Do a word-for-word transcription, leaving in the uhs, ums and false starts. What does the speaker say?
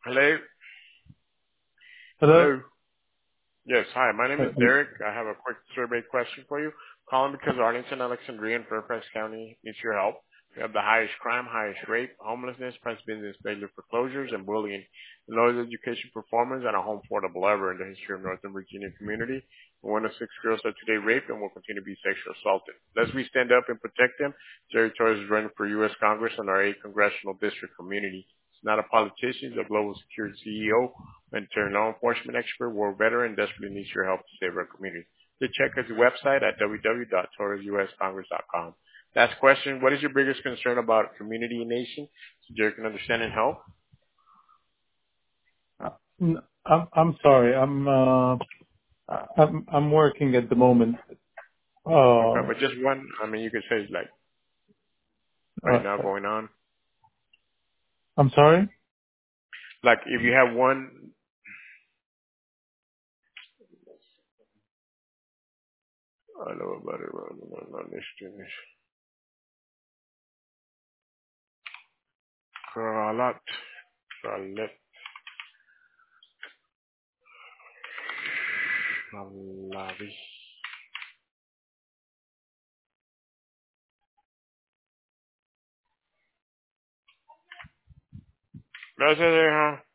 Hello? Hello? Hello? Yes, hi. My name Uh, is Derek. I have a quick survey question for you. Calling because Arlington, Alexandria, and Fairfax County needs your help. We have the highest crime, highest rape, homelessness, press business failure foreclosures, and bullying, the lowest education performance, and a home affordable ever in the history of Northern Virginia community. One of six girls are today raped and will continue to be sexually assaulted. Let's we stand up and protect them. Jerry Torres is running for U S Congress on our eighth congressional district community. He's not a politician, he's a global security C E O, and turned law enforcement expert, war veteran, desperately needs your help to save our community. To check his website at w w w dot torres u s congress dot com. Last question, what is your biggest concern about community and nation so Jerry can understand and help? n- I'm I'm sorry. I'm uh I'm I'm working at the moment. Okay, Uh, but just one, I mean, you could say like right uh now going on. I'm sorry. Like if you have one, I know about it, well, no, no, this, this, Carlat, Carlet, Malavi. Gracias, hija.